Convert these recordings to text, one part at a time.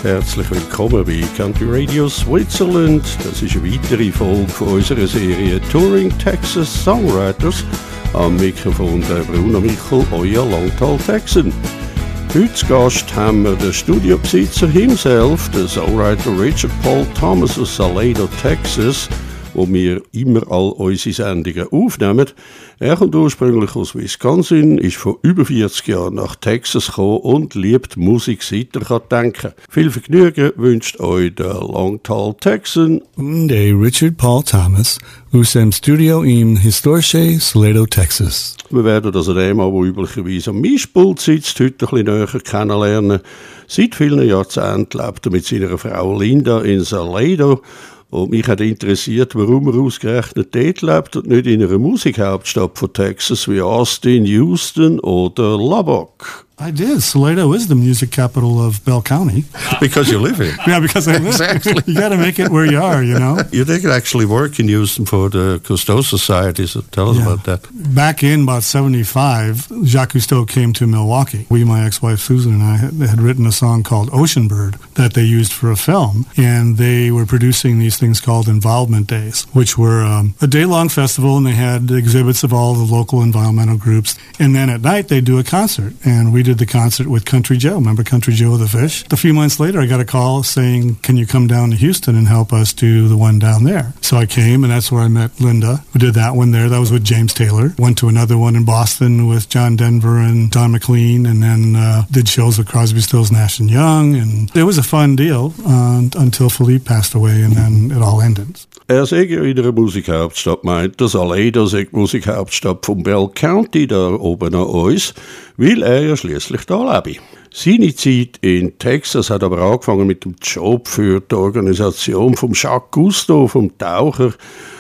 Herzlich willkommen bei Country Radio Switzerland. Das ist eine weitere Folge von unserer Serie Touring Texas Songwriters. Am Mikrofon der Bruno Michel, euer Longtall Texan. Heute zu Gast haben wir den Studiobesitzer himself, den Songwriter Richard Paul Thomas aus Salado, Texas, wo wir immer all unsere Sendungen aufnehmen. Er kommt ursprünglich aus Wisconsin, ist vor über 40 Jahren nach Texas gekommen und liebt Musik, seit er kann denken. Viel Vergnügen wünscht euch der Longtall Texan. Der Richard Paul Thomas aus dem Studio im historischen Salado, Texas. Wir werden also den Mann, der üblicherweise am Mischpult sitzt, heute ein bisschen näher kennenlernen. Seit vielen Jahrzehnten lebt er mit seiner Frau Linda in Salado. Und mich hat interessiert, warum er ausgerechnet dort lebt und nicht in einer Musikhauptstadt von Texas wie Austin, Houston oder Lubbock. I did. Salado is the music capital of Bell County. Because you live here. Yeah, because I live. Exactly. You got to make it where you are, you know. You did actually work in Houston for the Cousteau Society, so tell us about that. Back in about 75, Jacques Cousteau came to Milwaukee. We, my ex-wife Susan and I, had written a song called Ocean Bird that they used for a film, and they were producing these things called Involvement Days, which were a day-long festival, and they had exhibits of all the local environmental groups, and then at night they'd do a concert, and we did the concert with Country Joe. Remember Country Joe the Fish? A few months later, I got a call saying, can you come down to Houston and help us do the one down there? So I came, and that's where I met Linda. We did that one there. That was with James Taylor. Went to another one in Boston with John Denver and Don McLean, and then did shows with Crosby, Stills, Nash & Young. And it was a fun deal until Philippe passed away, and then it all ended. Sagt ja in einer Musikhauptstadt meint, dass Salado die Musikhauptstadt von Bell County da oben an uns, weil ja schliesslich da lebe. Seine Zeit in Texas hat aber angefangen mit dem Job für die Organisation vom Jacques Cousteau, vom Taucher.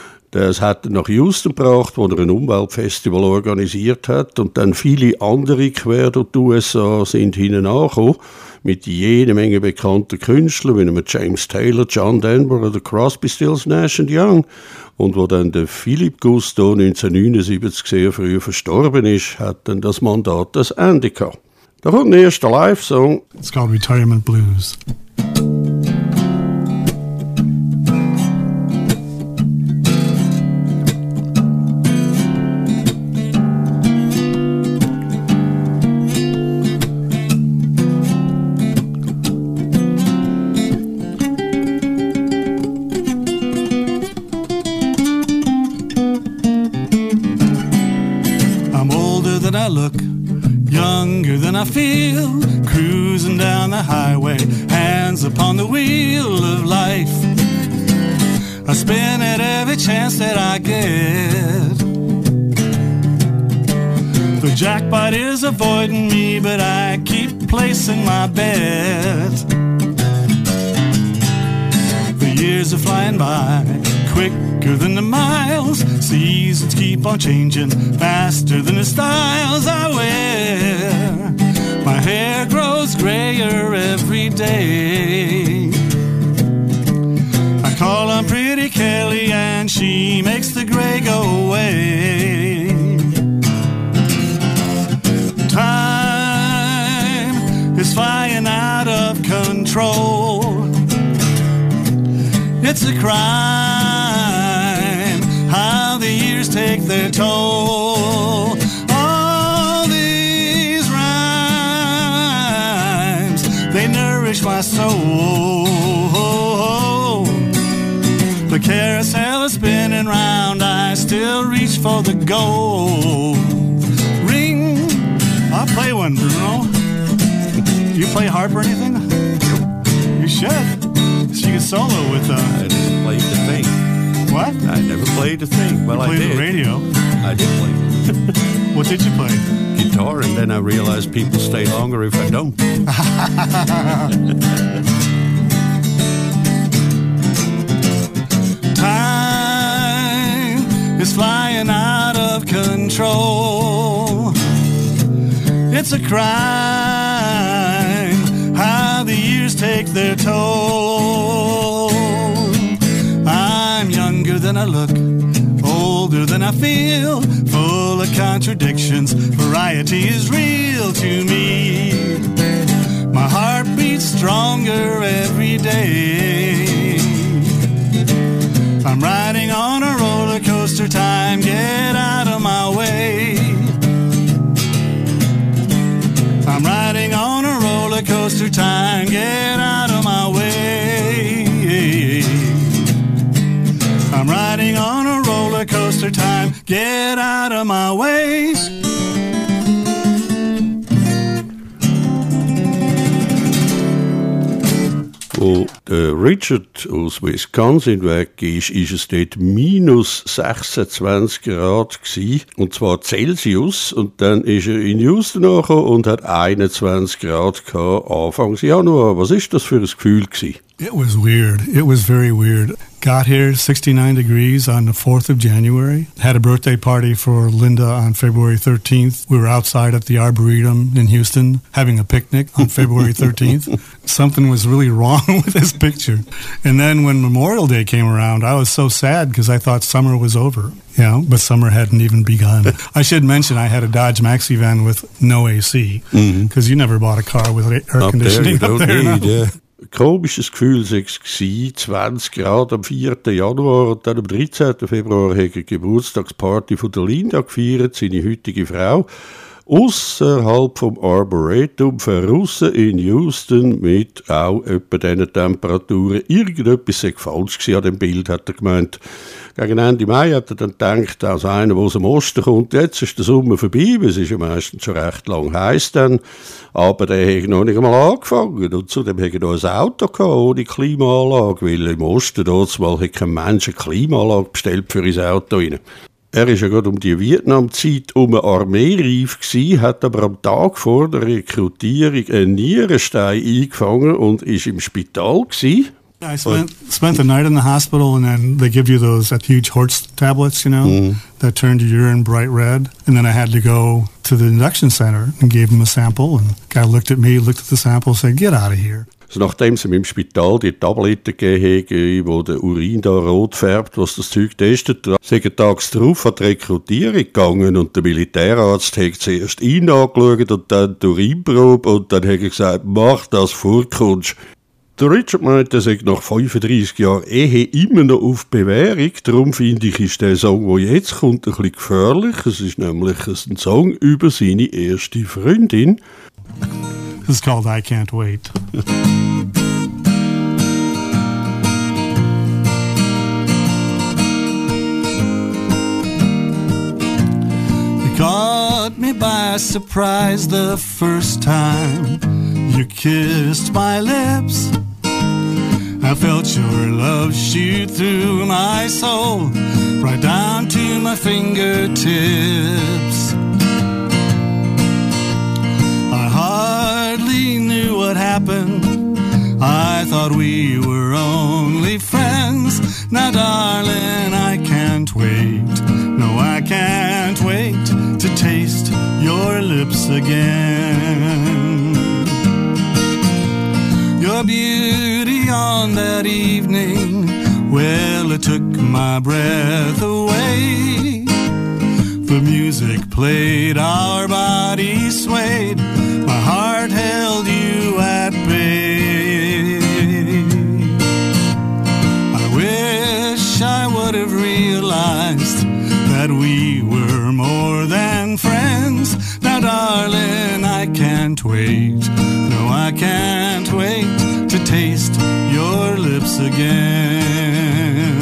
Das hat er nach Houston gebracht, wo er ein Umweltfestival organisiert hat, und dann viele andere quer durch die USA sind hinten angekommen, mit jede Menge bekannter Künstler, wie James Taylor, John Denver oder Crosby, Stills, Nash & Young. Und wo dann der Philippe Cousteau 1979 sehr früh verstorben ist, hat dann das Mandat das Ende gehabt. Da kommt ein erster Live-Song. It's called Retirement Blues. I feel, cruising down the highway, hands upon the wheel of life. I spin at every chance that I get. The jackpot is avoiding me, but I keep placing my bet. The years are flying by, quicker than the miles. Seasons keep on changing, faster than the styles I wear. My hair grows grayer every day. I call on Pretty Kelly and she makes the gray go away. Time is flying out of control. It's a crime how the years take their toll. My soul, the carousel is spinning round. I still reach for the goal. Ring, I'll play one, Bruno. Do you play harp or anything? You should. So you can solo with. I didn't play the thing. What? I never played the thing. Well, I did. The radio. I did play. What did you play? Guitar, and then I realized people stay longer if I don't. Time is flying out of control. It's a crime how the years take their toll. I'm younger than I look, older than I feel, full of contradictions. Variety is real to me. My heart beats stronger every day. I'm riding on a roller coaster, time, get out of my way. I'm riding on a roller coaster, time, get out of my way. I'm riding on a roller coaster, time, get out of my way. Wo der Richard aus Wisconsin weg ist es dort minus 26 Grad gewesen, und zwar Celsius, und dann ist er in Houston angekommen und hat 21 Grad gehabt, Anfang Januar. Was ist das für ein Gefühl gewesen? It was weird. It was very weird. Got here 69 degrees on the 4th of January. Had a birthday party for Linda on February 13th. We were outside at the Arboretum in Houston having a picnic on February 13th. Something was really wrong with this picture. And then when Memorial Day came around, I was so sad because I thought summer was over. But summer hadn't even begun. I should mention I had a Dodge Maxi van with no AC because you never bought a car with air conditioning up there. Komisches Gefühl war es, 20 Grad am 4. Januar, und dann am 13. Februar hat er die Geburtstagsparty von der Linda gefeiert, seine heutige Frau, ausserhalb vom Arboretum, draussen in Houston, mit auch etwa diesen Temperaturen. Irgendetwas sei falsch gewesen an dem Bild, hat er gemeint. Gegen Ende Mai hat er dann gedacht, als einer, der aus dem Osten kommt, jetzt ist der Sommer vorbei, es ist ja meistens schon recht lang heiß dann, aber der hat noch nicht einmal angefangen, und zudem hat er noch ein Auto gehabt, ohne Klimaanlage, weil im Osten dort mal hat kein Mensch eine Klimaanlage bestellt für sein Auto rein. Er war ja gerade um die Vietnamzeit armeereif gewesen, hat aber am Tag vor der Rekrutierung einen Nierenstein eingefangen und ist im Spital gewesen. I spent the night in the hospital, and then they give you those huge horse tablets, that turn your urine bright red. And then I had to go to the induction center and gave them a sample. And the guy looked at me, looked at the sample, and said, "Get out of here." Also nachdem sie mir im Spital die Tabletten gegeben haben, wo der Urin da rot färbt, was das Zeug testet, sind tags darauf an die Rekrutierung gegangen und der Militärarzt hat zuerst ihn angeschaut und dann die Urinprobe und dann hat er gesagt, mach das, vorkommst. Der Richard meint, er sei nach 35 Jahren Ehe immer noch auf Bewährung. Darum finde ich, ist der Song, der jetzt kommt, ein bisschen gefährlich. Es ist nämlich ein Song über seine erste Freundin. This is called I Can't Wait. You caught me by surprise the first time you kissed my lips. I felt your love shoot through my soul, right down to my fingertips. I hardly knew what happened. I thought we were only friends. Now, darling, I can't wait. No, I can't wait to taste your lips again. Your beauty on that evening, well, it took my breath away. The music played, our bodies swayed, my heart held you at bay. I wish I would have realized that we were more than friends. Now, darling, I can't wait. No, I can't wait to taste your lips again.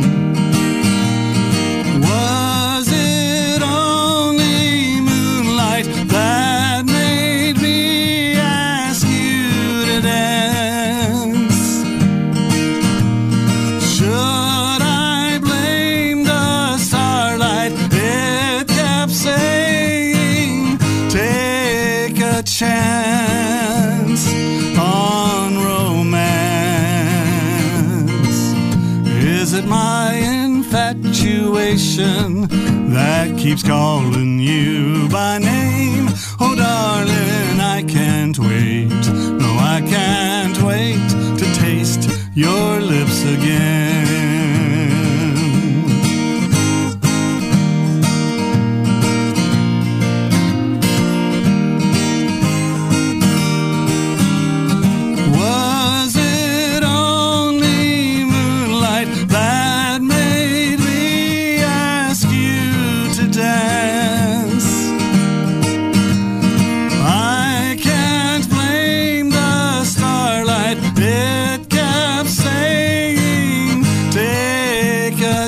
Was it only moonlight that made me ask you to dance? Should I blame the starlight? It kept saying, take a chance on romance. Is it my infatuation that keeps calling you by name? Oh, darling, I can't wait. No, I can't wait to taste your lips again.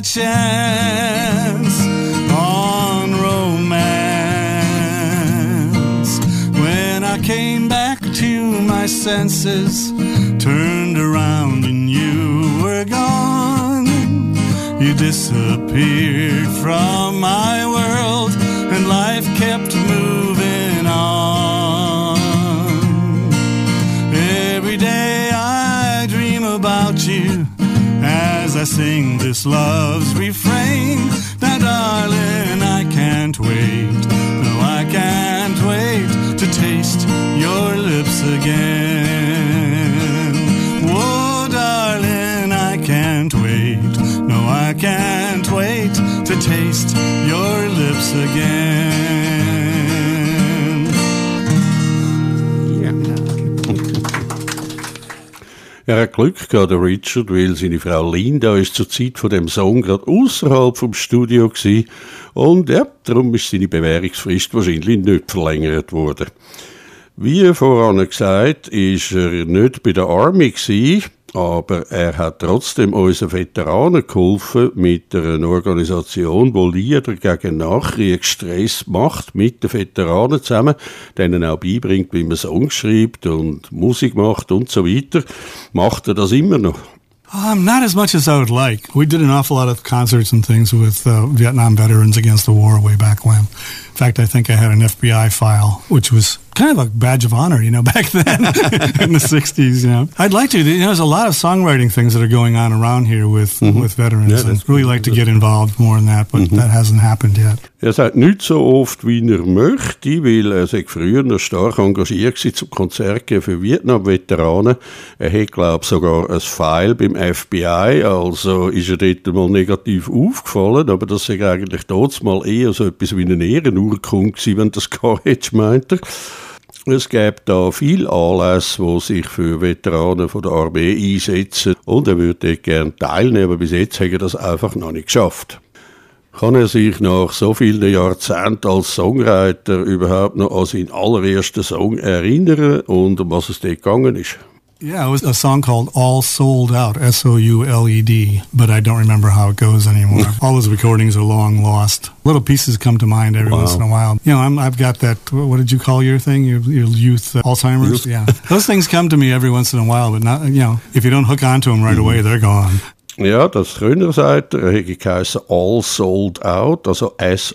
a chance on romance. When I came back to my senses, turned around and you were gone. You disappeared from my world and life kept moving on. Every day I dream about you as I sing this love's refrain. Now darling, I can't wait, no I can't wait to taste your lips again. Oh darling, I can't wait, no I can't wait to taste your lips again. Er hat Glück gehabt, der Richard, weil seine Frau Linda ist zur Zeit von dem Song gerade außerhalb vom Studio gsi und ja, darum ist seine Bewährungsfrist wahrscheinlich nicht verlängert worden. Wie voran gesagt, ist er nicht bei der Army gsi, aber er hat trotzdem unseren Veteranen geholfen mit einer Organisation, die Lieder gegen Nachkriegsstress macht, mit den Veteranen zusammen, denen auch beibringt, wie man Songs schreibt und Musik macht und so weiter. Macht er das immer noch? Not as much as I would like. We did an awful lot of concerts and things with Vietnam veterans against the war way back when. In fact, I think I had an FBI file, which was kind of a badge of honor, back then in the 60s, I'd like to. There's a lot of songwriting things that are going on around here with veterans. Yeah, I'd really like to get involved more in that, but that hasn't happened yet. Er sagt nicht so oft, wie er möchte, weil er sich früher noch stark engagiert war zum Konzert für Vietnam-Veteranen. Er hat, glaube ich, sogar ein File beim FBI, also ist er dort mal negativ aufgefallen, aber das ist eigentlich dort mal eher so etwas wie eine Ehrenurkunde gewesen, wenn das gar hättest, meint er. Es gibt da viele Anlässe, die sich für Veteranen von der Armee einsetzen und er würde dort gerne teilnehmen, aber bis jetzt hat er das einfach noch nicht geschafft. Kann er sich nach so vielen Jahrzehnten als Songwriter überhaupt noch an seinen allerersten Song erinnern und um was es dort gegangen ist? Yeah, it was a song called All Sold Out, S-O-U-L-E-D, but I don't remember how it goes anymore. All those recordings are long lost. Little pieces come to mind every once in a while. I've got that, what did you call your thing, your youth Alzheimer's? Yeah. Those things come to me every once in a while, but not, if you don't hook onto them right away, they're gone. Ja, das Könner sagt er hätte geheißen All Sold Out, also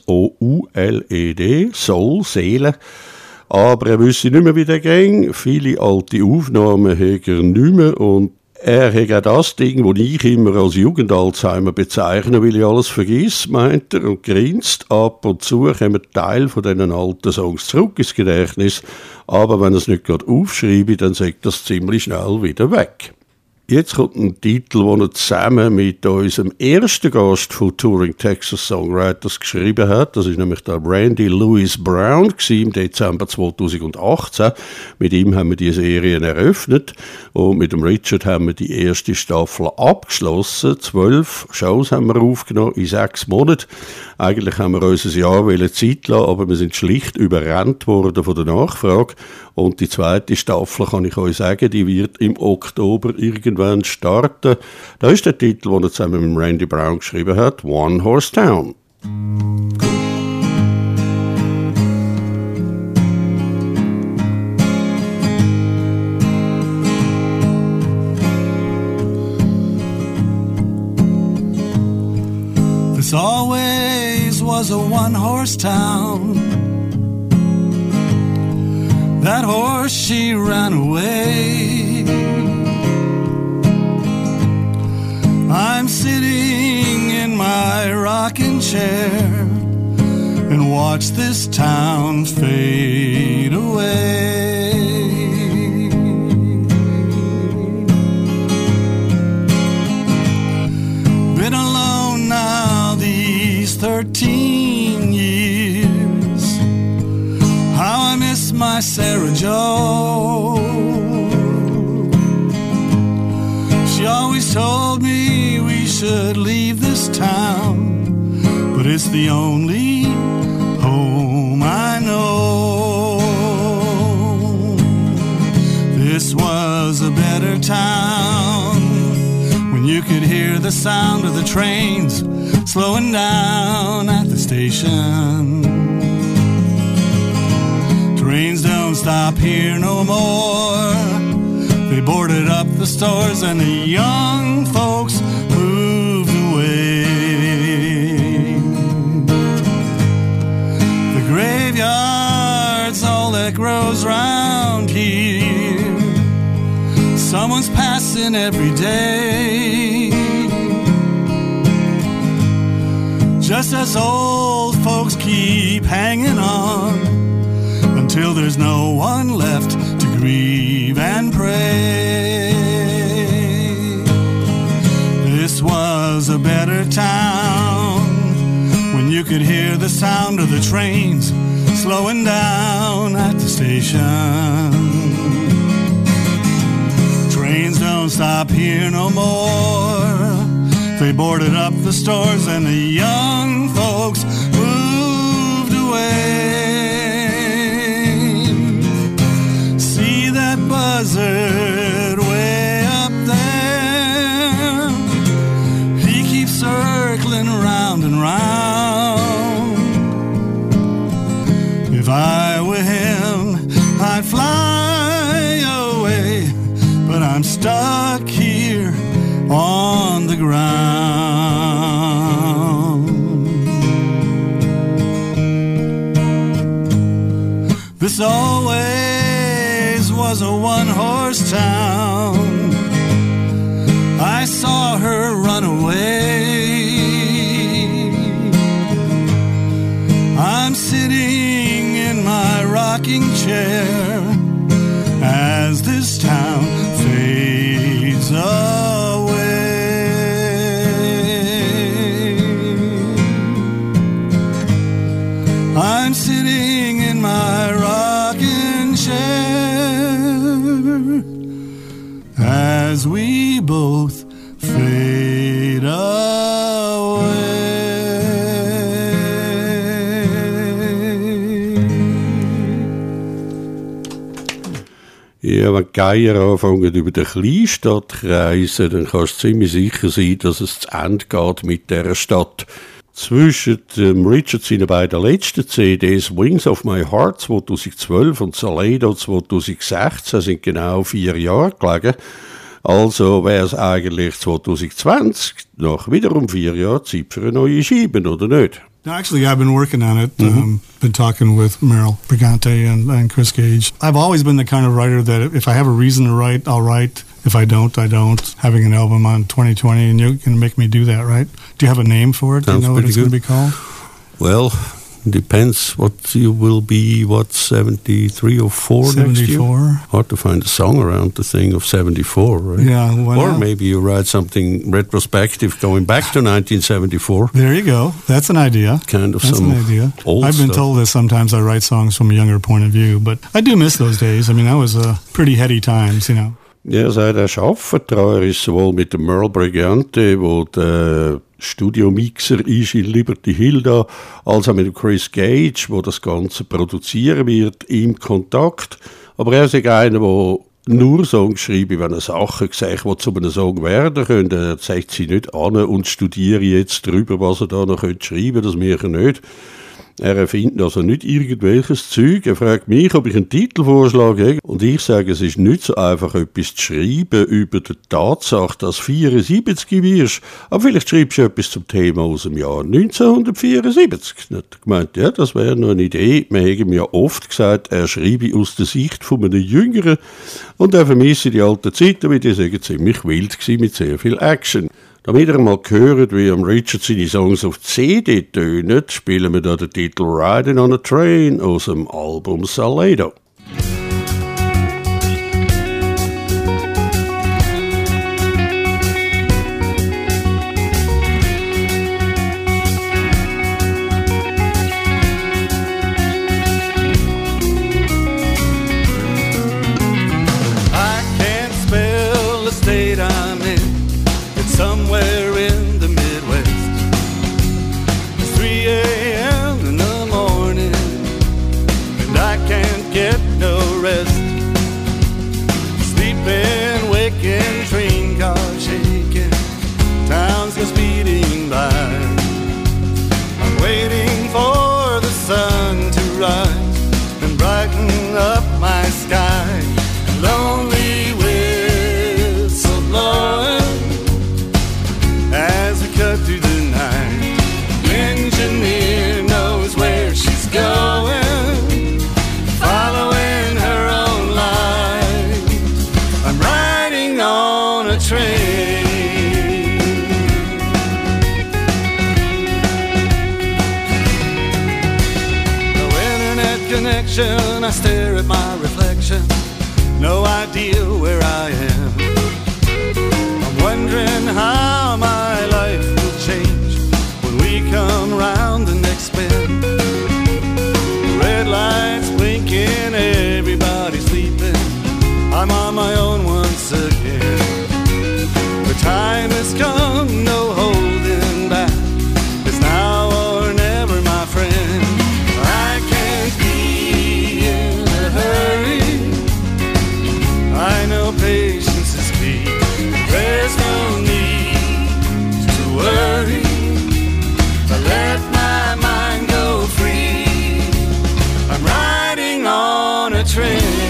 S-O-U-L-E-D, Soul, Seele. Aber er wüsste nicht mehr, wie der ging. Viele alte Aufnahmen hat er nicht mehr. Und er hat auch das Ding, das ich immer als Jugend-Alzheimer bezeichne, weil ich alles vergiss, meint er und grinst. Ab und zu kommen Teil von diesen alten Songs zurück ins Gedächtnis. Aber wenn er es nicht gerade aufschreibe, dann sagt das ziemlich schnell wieder weg. Jetzt kommt ein Titel, den er zusammen mit unserem ersten Gast von Touring Texas Songwriters geschrieben hat. Das ist nämlich der Randy Lewis Brown im Dezember 2018. Mit ihm haben wir die Serien eröffnet und mit dem Richard haben wir die erste Staffel abgeschlossen. 12 Shows haben wir aufgenommen in 6 Monaten. Eigentlich haben wir uns ein Jahr Zeit lassen, aber wir sind schlicht überrannt worden von der Nachfrage. Und die zweite Staffel, kann ich euch sagen, die wird im Oktober irgendwann starten. Da ist der Titel, den er zusammen mit Randy Brown geschrieben hat, One Horse Town. This always was a one-horse town. That horse, she ran away. I'm sitting in my rocking chair and watch this town fade away. Been alone now these 13 years. How I miss my Sarah Jo. She always told me we should leave this town, but it's the only home I know. This was a better town when you you could hear the sound of the trains slowing down at the station. Trains don't stop here no more. They boarded up the stores and the young folks moved away. The graveyard's all that grows round here. Someone's passing every day. Just as old folks keep hanging on until there's no one left to grieve and pray. This was a better town when you could hear the sound of the trains slowing down at the station. Trains don't stop here no more. They boarded up the stores and the young folks moved away. See that buzzard way up there? He keeps circling round and round. If I were him, I'd fly away, but I'm stuck here on the ground. This always was a one-horse town. I saw her run away. I'm sitting in my rocking chair as this town fades away. I'm sitting in my rocking chair as we both fade away. Ja, wenn die Geier anfangen über die Kleinstadt zu reisen, dann kannst du ziemlich sicher sein, dass es zu Ende geht mit dieser Stadt. Zwischen Richard seinen beiden letzten CDs Wings of My Heart 2012 und Salado 2016 sind genau 4 Jahre gelegen. Also wäre es eigentlich 2020 nach wiederum 4 Jahren Zeit für eine neue Scheibe, oder nicht? No, actually, I've been working on it. Been talking with Merrill Brigante and Chris Gage. I've always been the kind of writer that if I have a reason to write, I'll write. If I don't, I don't. Having an album on 2020, and you can make me do that, right? Do you have a name for it? Sounds do you know what it's going to be called? Well, depends what you will be, 73 or 4 next year? 74. Hard to find a song around the thing of 74, right? Yeah. Or maybe you write something retrospective going back to 1974. There you go. That's an idea. Kind of That's some an idea. old I've been stuff. told that sometimes I write songs from a younger point of view, but I do miss those days. I mean, that was pretty heady times, you know. Ja, seit er arbeitet daran, ist sowohl mit dem Merle Brigante, wo der Studiomixer ist in Liberty Hill da, als auch mit dem Chris Gage, wo das Ganze produzieren wird, im Kontakt. Aber er ist einer, der nur Songs schreibt, wenn er Sachen sagt, die zu einem Song werden können. Er zeigt sie nicht an und studiert jetzt drüber, was er da noch schreiben könnte, das mache ich nicht. Er erfindet also nicht irgendwelches Zeug. Er fragt mich, ob ich einen Titelvorschlag habe. Und ich sage, es ist nicht so einfach, etwas zu schreiben über die Tatsache, dass 74 wirst. Aber vielleicht schreibst du etwas zum Thema aus dem Jahr 1974. Ich habe gemeint, ja, das wäre noch eine Idee. Wir haben ja oft gesagt, er schreibe aus der Sicht von einem Jüngeren. Und er vermisse die alten Zeiten, weil die sagen, ziemlich wild gewesen mit sehr viel Action. Damit ihr mal hört, wie Richard seine Songs auf CD tönen, spielen wir da den Titel Riding on a Train aus dem Album Salado. I can't spell the state I'm in. It's somewhere in the Midwest. It's 3 a.m. in the morning, and I can't get connection. I stare at my reflection, no idea where I am. I'm wondering how my life will change when we come round the next bend. Red lights blinking, everybody sleeping, I'm on my own once again. The time has come, no holding back, it's now or never, my friend. I can't be in a hurry, I know patience is key. There's no need to worry, but let my mind go free. I'm riding on a train.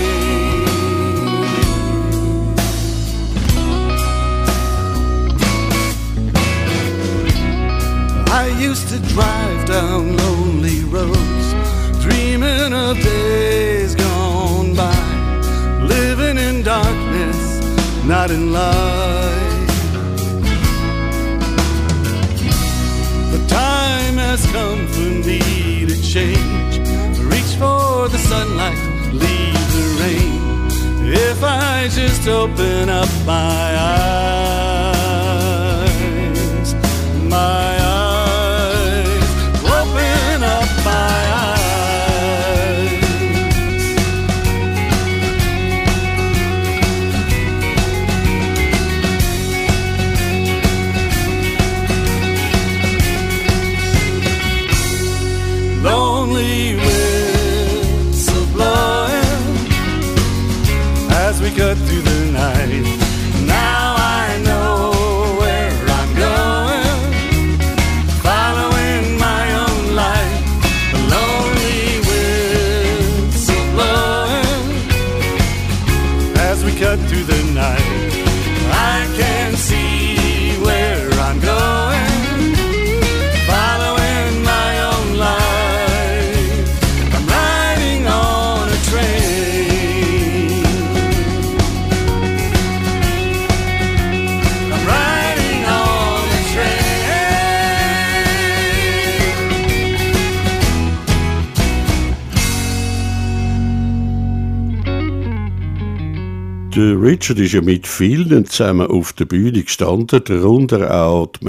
I used to drive down lonely roads, dreaming of days gone by, living in darkness, not in light. The time has come for me to change, reach for the sunlight, leave the rain. If I just open up my eyes, my eyes. Cut through the night. Now I know where I'm going, following my own light. The lonely winds are blowing as we cut through the night. I can see where I'm going, following my own light. I'm riding on a train. Der Richard ist ja mit vielen zusammen auf der Bühne gestanden, darunter auch die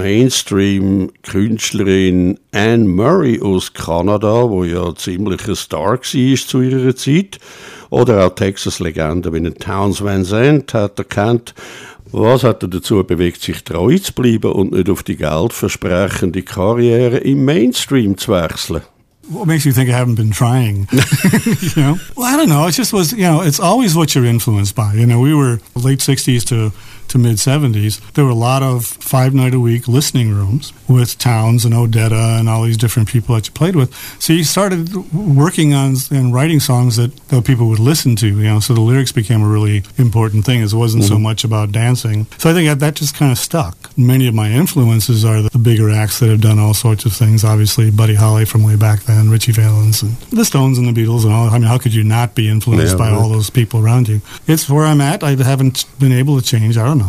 Mainstream-Künstlerin Anne Murray aus Kanada, wo ja ziemlich ein Star war zu ihrer Zeit, oder auch Texas-Legenden wie Townes Van Zandt hat er kennt. Was hat er dazu bewegt, sich treu zu bleiben und nicht auf die geldversprechende Karriere im Mainstream zu wechseln? What makes you think I haven't been trying? You know? Well, I don't know. It just was, you know, it's always what you're influenced by. You know, we were late 60s to mid-70s. There were a lot of 5-night-a-week listening rooms with Townes and Odetta and all these different people that you played with. So you started working on and writing songs that people would listen to, you know, so the lyrics became a really important thing. It wasn't so much about dancing. So I think that just kind of stuck. Many of my influences are the bigger acts that have done all sorts of things. Obviously, Buddy Holly from way back then, Richie Valens, and the Stones and the Beatles and all. I mean, how could you not be influenced by all those people around you? It's where I'm at. I haven't been able to change. I don't know.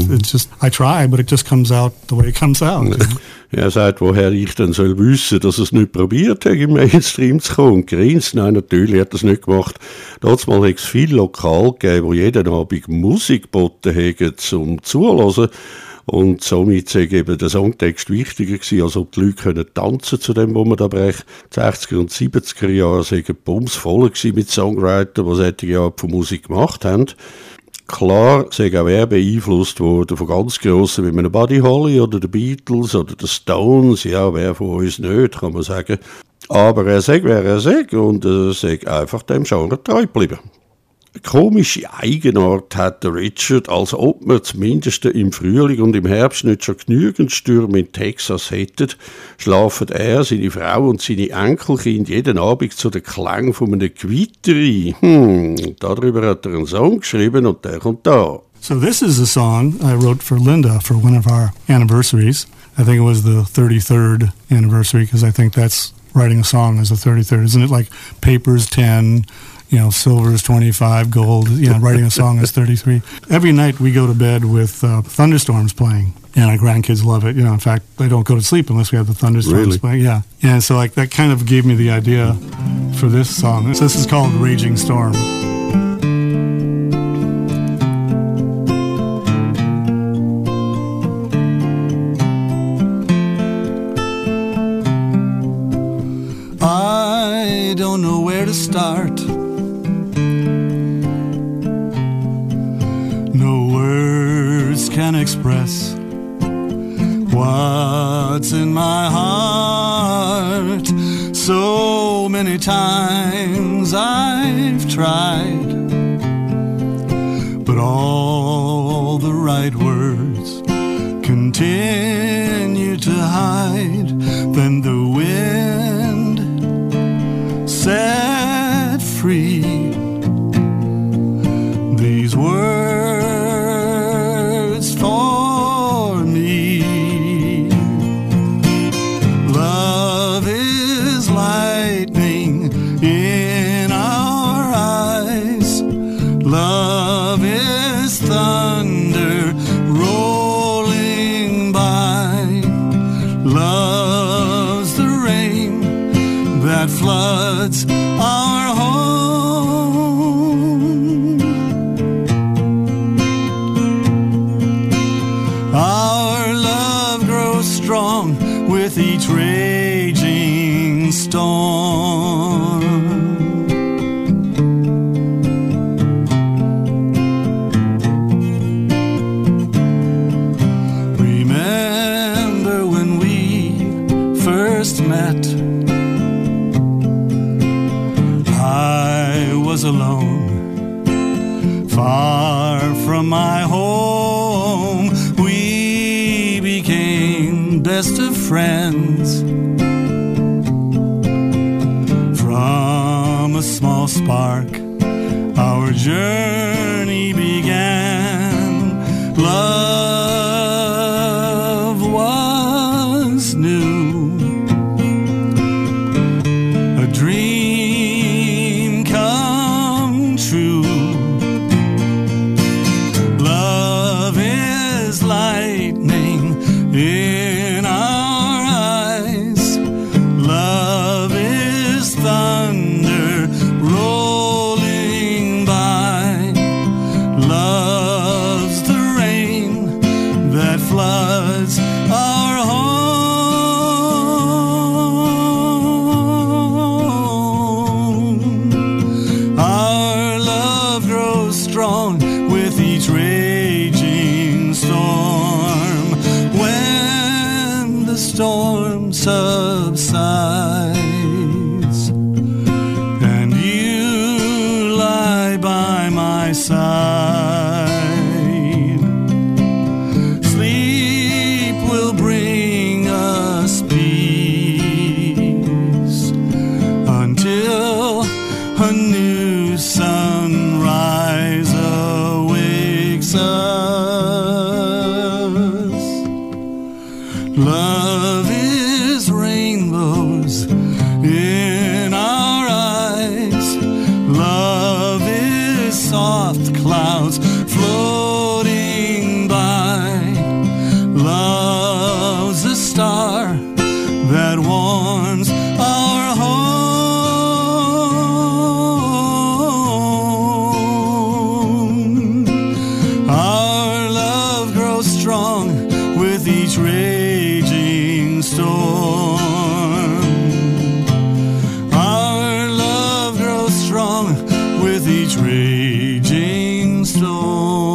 I try, but it just comes out the way it comes out. Er sagt, woher ich dann soll wissen, dass er es nicht probiert hat, im Mainstream zu kommen. Grinst, nein, natürlich hat er es nicht gemacht. Damals hat es viel Lokal gegeben, wo jeden Abend Musik geboten haben, zum Zuhören. Und somit sei eben der Songtext wichtiger gewesen, als ob die Leute können tanzen zu dem, wo man da brecht. Die 60er und 70er Jahre seien bumsvoll gewesen mit Songwritern, die solche Art von Musik gemacht haben. Klar, sei auch er beeinflusst worden von ganz Grossen wie einem Buddy Holly oder den Beatles oder den Stones. Ja, wer von uns nicht, kann man sagen. Aber er sei, wer er sei, und er sei einfach dem Genre treu geblieben. Eine komische Eigenart hat der Richard, als ob man zumindest im Frühling und im Herbst nicht schon genügend Stürme in Texas hätten, schlafen er, seine Frau und seine Enkelkinder jeden Abend zu den Klängen von einem Gewitter ein. Darüber hat er einen Song geschrieben und der kommt da. So this is a song I wrote for Linda for one of our anniversaries. I think it was the 33rd anniversary, because I think that's writing a song is the 33rd. Isn't it like paper's 10... You know, silver is 25, gold, you know, writing a song is 33. Every night we go to bed with thunderstorms playing. and our grandkids love it. In fact, they don't go to sleep unless we have the thunderstorms. Really? But yeah. And so that kind of gave me the idea for this song. So this is called Raging Storm. I don't know where to start. No words can express what's in my heart. So many times I've tried, but all the right words continue to hide. Then the wind set free these words for me. Love is lightning in our eyes. Love is thunder rolling by. Love's the rain that floods our home. Our love grows strong with each raging storm. Remember when we first met? I was alone, far from my home. We became best of friends. From a small spark, our journey began. Love was new, a dream come true. Love is lightning in our eyes. Love is thunder rolling by. Love's the rain that floods our home. Our love grows strong with each raging storm. When the storm subsides and you lie by my side, sleep will bring us peace until a new sunrise awakes us. Love is rainbows in our eyes. Love is soft clouds floating by. Love's a star that warms our home. Our love grows strong with each raging storm. Our love grows strong with each raging storm.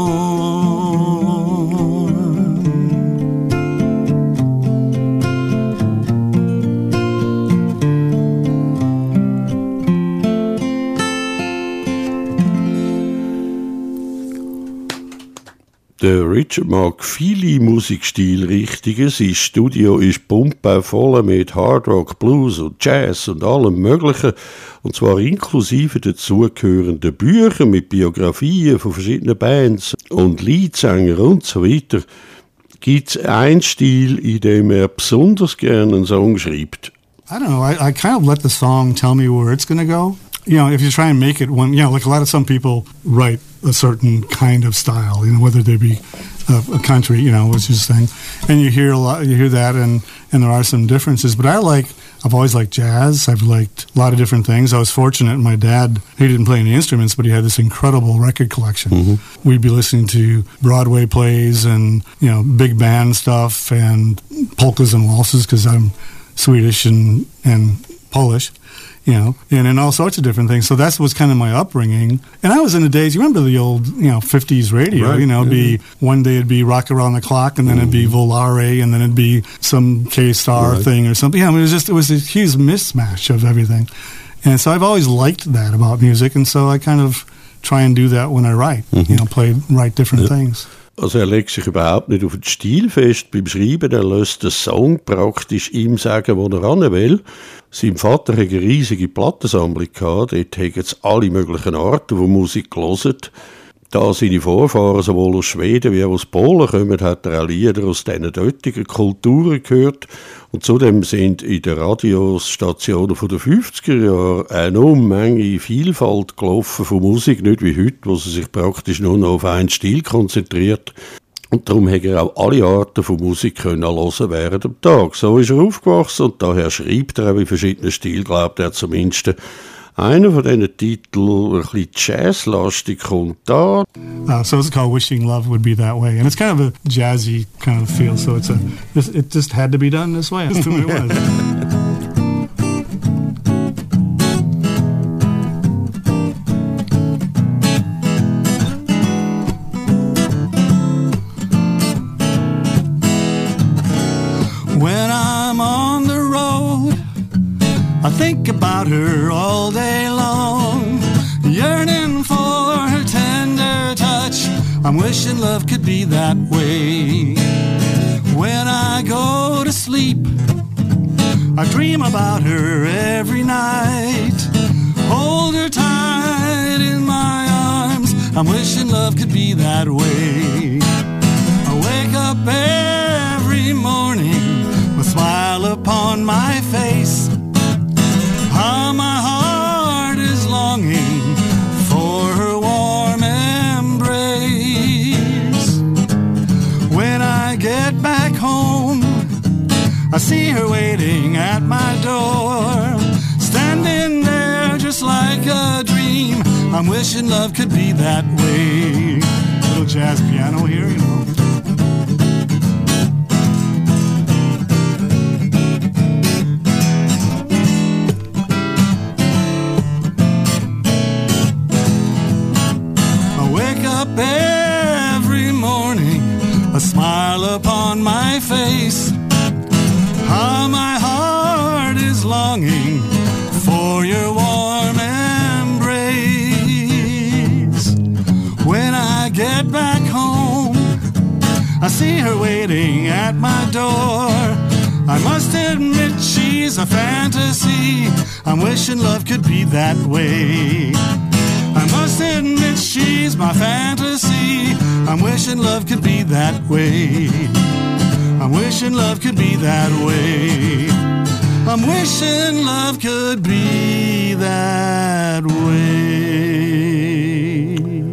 Der Richard mag viele Musikstilrichtungen. Sein Studio ist pumpenvoll mit Hardrock, Blues und Jazz und allem Möglichen. Und zwar inklusive dazugehörenden Büchern mit Biografien von verschiedenen Bands und Leadsänger und so weiter. Gibt es einen Stil, in dem besonders gerne einen Song schreibt? I don't know. I kind of let the song tell me where it's going to go. If you try and make it one, like a lot of some people write a certain kind of style, whether they be a country, which is thing. And you hear that, and there are some differences. But I've always liked jazz. I've liked a lot of different things. I was fortunate. My dad, he didn't play any instruments, but he had this incredible record collection. Mm-hmm. We'd be listening to Broadway plays and, big band stuff and polkas and waltzes, because I'm Swedish and Polish. And in all sorts of different things. So that was kind of my upbringing. And I was in the days, you remember the old, 50s radio, right. It'd be, one day it'd be Rock Around the Clock, and then it'd be Volare, and then it'd be some K-Star thing or something. Yeah, it was a huge mismatch of everything. And so I've always liked that about music, and so I kind of try and do that when I write, write different things. Also legt sich überhaupt nicht auf den Stil fest beim Schreiben, lässt den Song praktisch ihm sagen, wo ran will. Sein Vater hatte eine riesige Plattensammlung gehabt, dort haben jetzt alle möglichen Arten von Musik gehört. Da seine Vorfahren sowohl aus Schweden wie auch aus Polen kommen, hat er auch Lieder aus diesen dortigen Kulturen gehört. Und zudem sind in den Radiostationen von den 50er Jahren eine Unmenge Vielfalt gelaufen von Musik, nicht wie heute, wo sie sich praktisch nur noch auf einen Stil konzentriert. Und darum hat er auch alle Arten von Musik hören während dem Tag. So ist er aufgewachsen und daher schreibt er auch in verschiedenen Stilen, glaubt er zumindest. Einer von diesen Titeln, ein bisschen jazzlastig, kommt da. So it's called Wishing Love Would Be That Way. And it's kind of a jazzy kind of feel, so it just had to be done this way. That's the way it was. When I'm on the road, I think about her all day long, yearning for her tender touch. I'm wishing love could be that way. When I go to sleep, I dream about her every night. Hold her tight in my arms. I'm wishing love could be that way. I wake up every morning with a smile upon my face. How my heart is longing for her warm embrace. When I get back home, I see her waiting at my door, standing there just like a dream. I'm wishing love could be that way. A little jazz piano here, every morning, a smile upon my face. How my heart is longing for your warm embrace. When I get back home, I see her waiting at my door. I must admit she's a fantasy. I'm wishing love could be that way. I must admit she's my fantasy. I'm wishing love could be that way. I'm wishing love could be that way. I'm wishing love could be that way.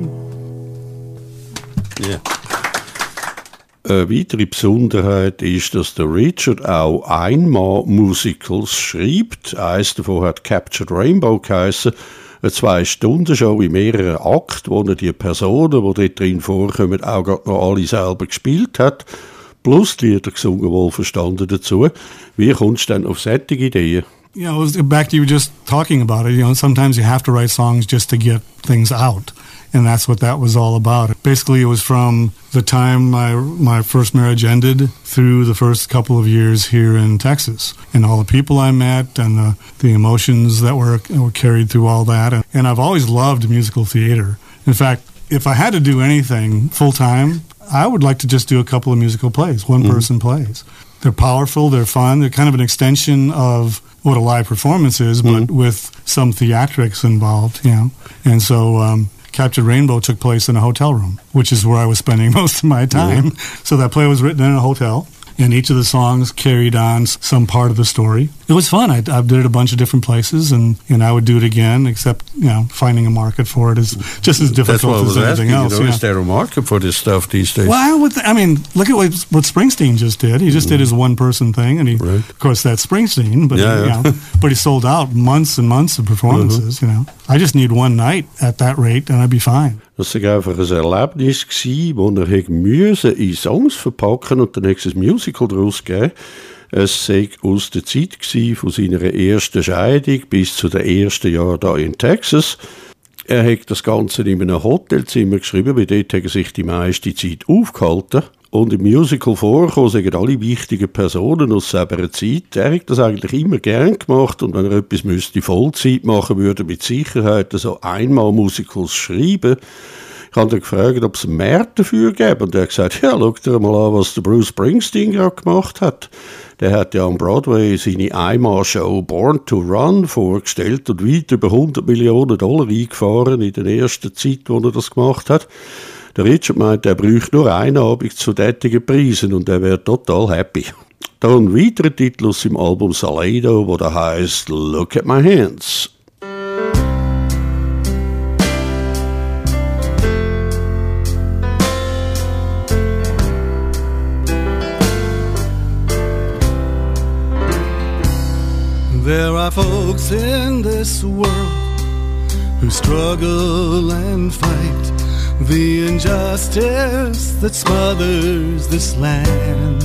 Ja. Eine weitere Besonderheit ist, dass der Richard auch Einmal-Musicals schreibt. Eines davon hat Captured Rainbow geheissen. Eine 2-Stunden-Show in mehreren Akten, wo er die Personen, die dort drin vorkommen, auch gerade noch alle selber gespielt hat, plus die Lieder gesungen, wohlverstanden dazu. Wie kommst du denn auf solche Ideen? Back to you just talking about it, sometimes you have to write songs just to get things out. And that's what that was all about. Basically, it was from the time my first marriage ended through the first couple of years here in Texas, and all the people I met and the emotions that were carried through all that. And I've always loved musical theater. In fact, if I had to do anything full-time, I would like to just do a couple of musical plays, one-person plays. They're powerful, they're fun, they're kind of an extension of what a live performance is, but with some theatrics involved, And so Captured Rainbow took place in a hotel room, which is where I was spending most of my time. Yeah. So that play was written in a hotel. and each of the songs carried on some part of the story. It was fun. I did it a bunch of different places, and I would do it again, except, finding a market for it is just as difficult as anything else. Is there a market for this stuff these days? Well, look at what Springsteen just did. He just did his one-person thing, and of course, that's Springsteen, but but he sold out months and months of performances. I just need one night at that rate, and I'd be fine. Das war einfach ein Erlebnis, wo er in Songs verpacken und dann hat es ein Musical daraus gegeben. Es sei aus der Zeit von seiner ersten Scheidung bis zu den ersten Jahren da in Texas. Er hat das Ganze in einem Hotelzimmer geschrieben, weil dort hat er sich die meiste Zeit aufgehalten. Und im Musical vorkommen sind alle wichtigen Personen aus seiner Zeit. Er hat das eigentlich immer gern gemacht und wenn er etwas müsste Vollzeit machen würde, mit Sicherheit so einmal Musicals schreiben. Ich habe ihn gefragt, ob es einen Markt dafür gäbe und er hat gesagt, schau dir mal an, was der Bruce Springsteen gerade gemacht hat. Der hat ja am Broadway seine Einmal-Show Born to Run vorgestellt und weit über $100 Millionen eingefahren in der ersten Zeit, wo er das gemacht hat. Der Richard meint, er bräuchte nur einen Abend zu tätigen Preisen und er wäre total happy. Da ein weiterer Titel aus seinem Album Salado, wo der heißt Look at My Hands. There are folks in this world who struggle and fight the injustice that smothers this land.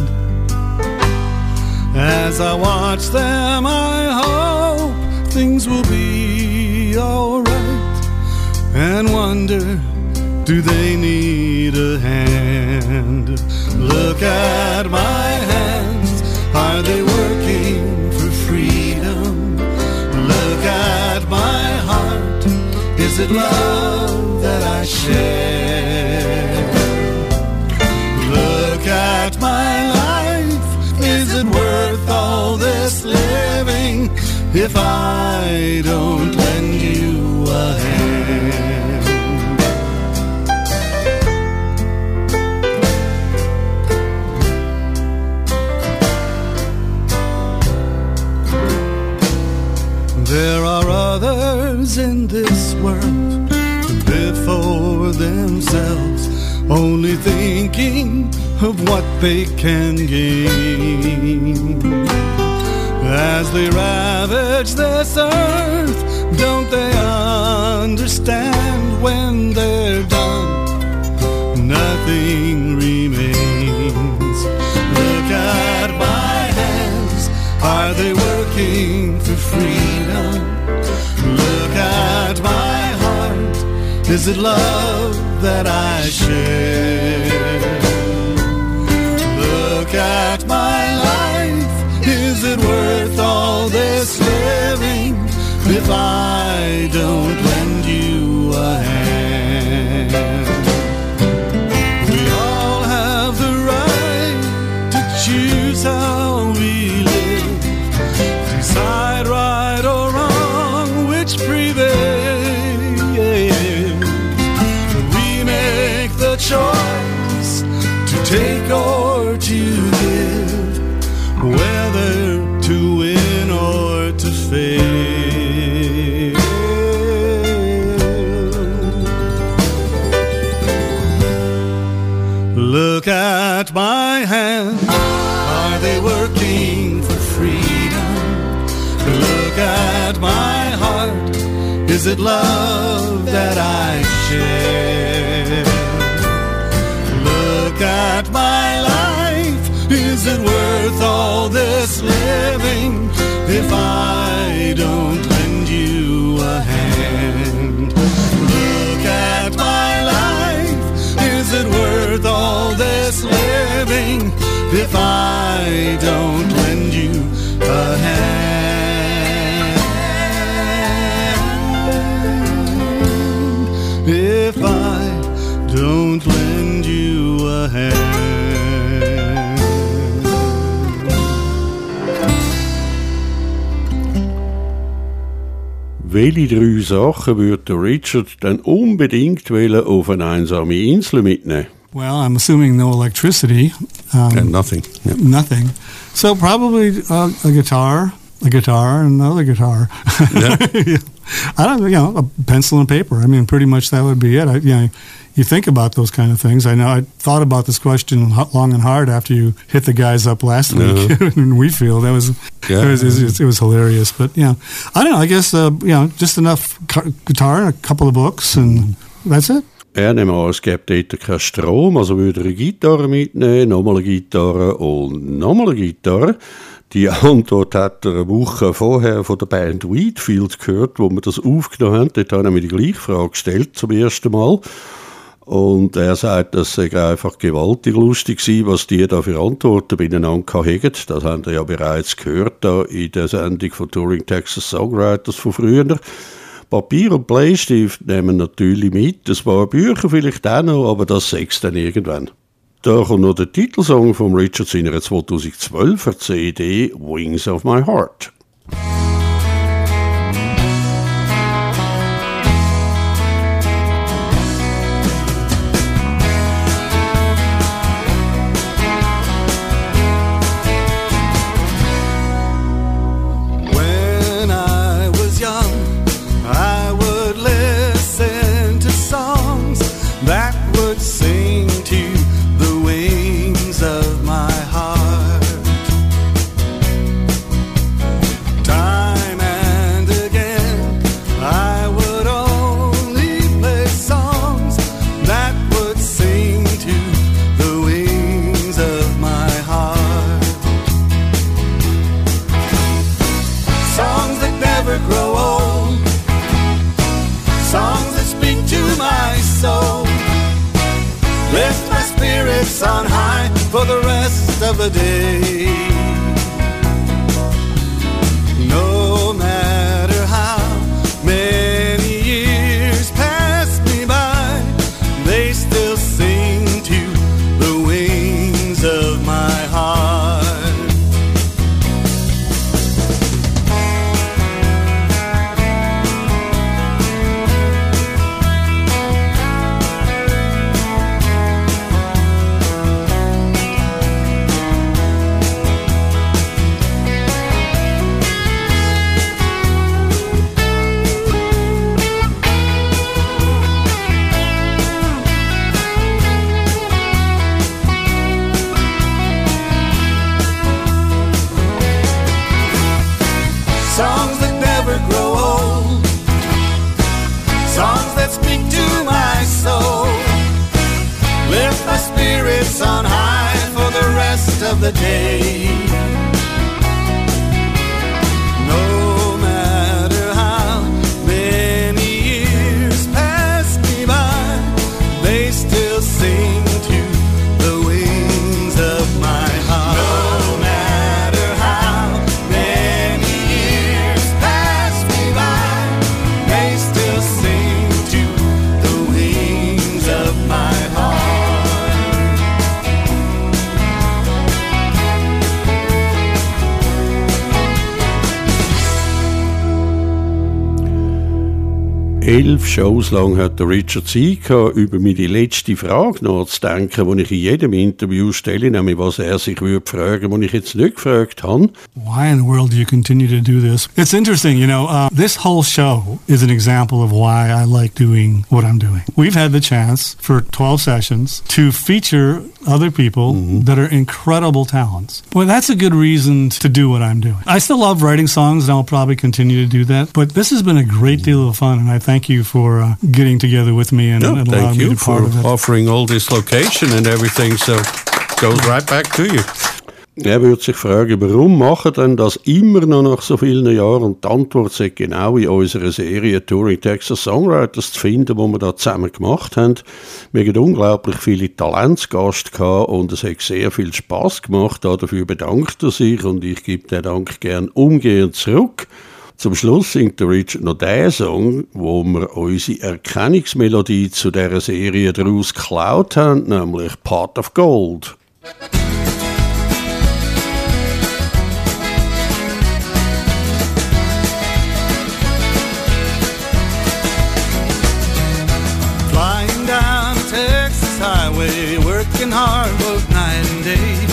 As I watch them, I hope things will be alright, and wonder, do they need a hand? Look at my hands, are they working for freedom? Look at my heart, is it love that I share? Look at my life, is it worth all this living if I don't lend you a hand? There are others in this world who live for themselves, only thinking of what they can gain. As they ravage this earth, don't they understand when they're done, nothing remains? Look at my hands, are they working for freedom? Look at my heart, is it love that I share? Look at my life, is it worth all this living if I don't lend you a hand? We all have the right to choose how we live, decide right or wrong which prevails. We make the choice to take or to give, whether to win or to fail. Look at my hands, are they working for freedom? Look at my heart, is it love that I share? Look at my life, is it worth all this living if I don't lend you a hand? Look at my life, is it worth all this living if I don't lend you a hand? If I don't lend you a hand. Welche 3 Sachen würde Richard dann unbedingt auf eine einsame Insel mitnehmen? Well, I'm assuming no electricity. And nothing. Yep. Nothing. So probably a guitar, and another guitar. Yeah. I don't know, a pencil and paper. I mean, pretty much that would be it. You think about those kind of things. I know I thought about this question long and hard after you hit the guys up last week in Wheatfield. It was hilarious. But I don't know. I guess just enough guitar and a couple of books, and that's it. Nehmen wir, es gibt dort keinen Strom, also würde eine Gitarre mitnehmen, nochmal eine Gitarre und nochmal eine Gitarre. Die Antwort hat er eine Woche vorher von der Band Wheatfield gehört, wo wir das aufgenommen haben. Dort haben wir die gleiche Frage gestellt zum ersten Mal. Und er sagt, das sei einfach gewaltig lustig gewesen, was die da für Antworten beieinander haben. Das haben wir ja bereits gehört da in der Sendung von Touring Texas Songwriters von früher. Papier und Bleistift nehmen natürlich mit. Ein paar Bücher vielleicht auch noch, aber das sechs dann irgendwann. Da kommt noch der Titelsong von Richard seiner 2012er CD Wings of My Heart. On high for the rest of the day. No matter how many years pass me by, they still sing to the wings of my heart. On high for the rest of the day. No matter how many years pass me by, they still sing to the wings of my heart. No matter how many years pass me by, they still sing to the wings of my heart. Elf Shows lang hat der Richard Zeit gehabt, über meine letzte Frage nachzudenken, die ich in jedem Interview stelle, nämlich was er sich würde fragen, was ich jetzt nicht gefragt habe. Why in the world do you continue to do this? It's interesting, this whole show is an example of why I like doing what I'm doing. We've had the chance for 12 sessions to feature other people that are incredible talents. Well, that's a good reason to do what I'm doing. I still love writing songs, and I'll probably continue to do that, but this has been a great deal of fun, and I thank you for getting together with me and allowing me to be part of it. Thank you for offering all this location and everything, so it goes right back to you. Er würde sich fragen, warum machen denn das immer noch nach so vielen Jahren? Und die Antwort ist genau in unserer Serie Touring Texas Songwriters zu finden, die wir da zusammen gemacht haben. Wir hatten unglaublich viele Talente zu Gast gehabt und es hat sehr viel Spass gemacht. Dafür bedankt er sich und ich gebe den Dank gern umgehend zurück. Zum Schluss singt der Richard noch den Song, wo wir unsere Erkennungsmelodie zu dieser Serie daraus geklaut haben, nämlich Pot of Gold. Flying down Texas highway, working hard both night and day.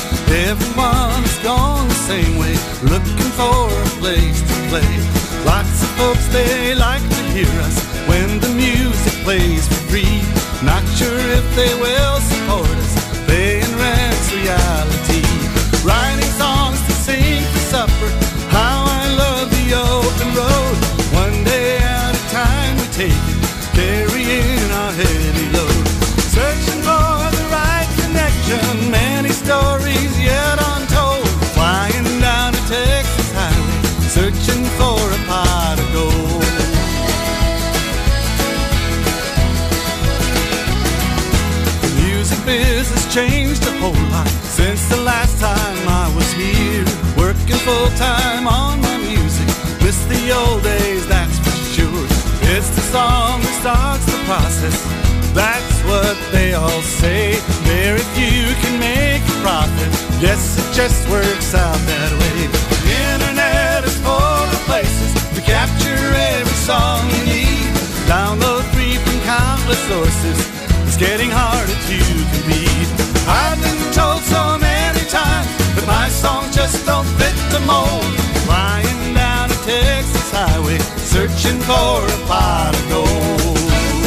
Everyone's gone the same way, looking for a place to play. Lots of folks, they like to hear us when the music plays for free. Not sure if they will support us, paying rent's reality. Writing songs to sing for supper, how I love the open road. One day at a time we take it, carrying our heavy load. Searching for the right connection, many stories yet untold. Flying down a Texas highway, searching for a pot of gold. The music business changed a whole lot since the last time I was here. Working full time on my music, miss the old days, that's for sure. It's the song that starts the process, that's what they all say. Very few can make a profit, guess it just works out that way. The internet is full of places to capture every song you need. Download free from countless sources, it's getting harder to compete. I've been told so many times that my songs just don't fit the mold. Flying down a Texas highway, searching for a pot of gold.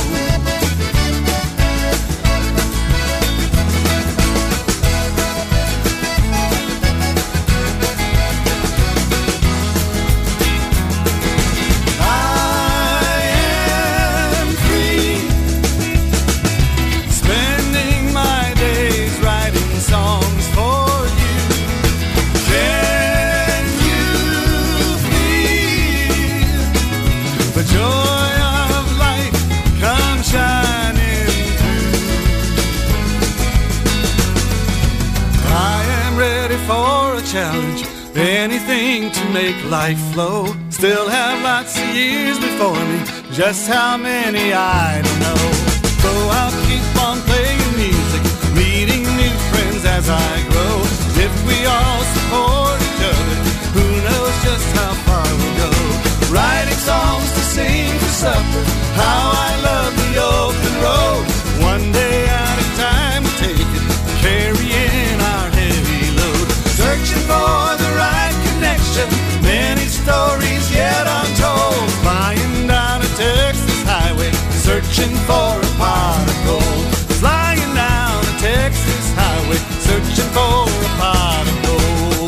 Challenge, anything to make life flow. Still have lots of years before me, just how many I don't know. So I'll keep on playing music, meeting new friends as I grow. If we all support each other, who knows just how far we'll go. Writing songs to sing for supper, how I love the open road. One day at a time we take it, carrying our heavy load. Searching for the right connection, many stories yet untold. Flying down a Texas highway, searching for a pot of gold. Flying down a Texas highway, searching for a pot of gold.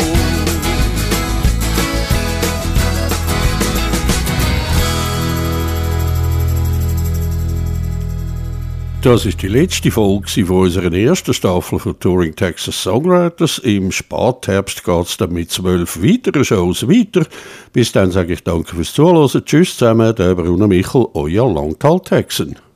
Das ist die letzte Folge von unserer ersten Staffel von Touring Texas Songwriters. Im Spätherbst geht es dann mit 12 weiteren Shows weiter. Bis dann sage ich danke fürs Zuhören. Tschüss zusammen, der Bruno Michel, euer Langtal Texan.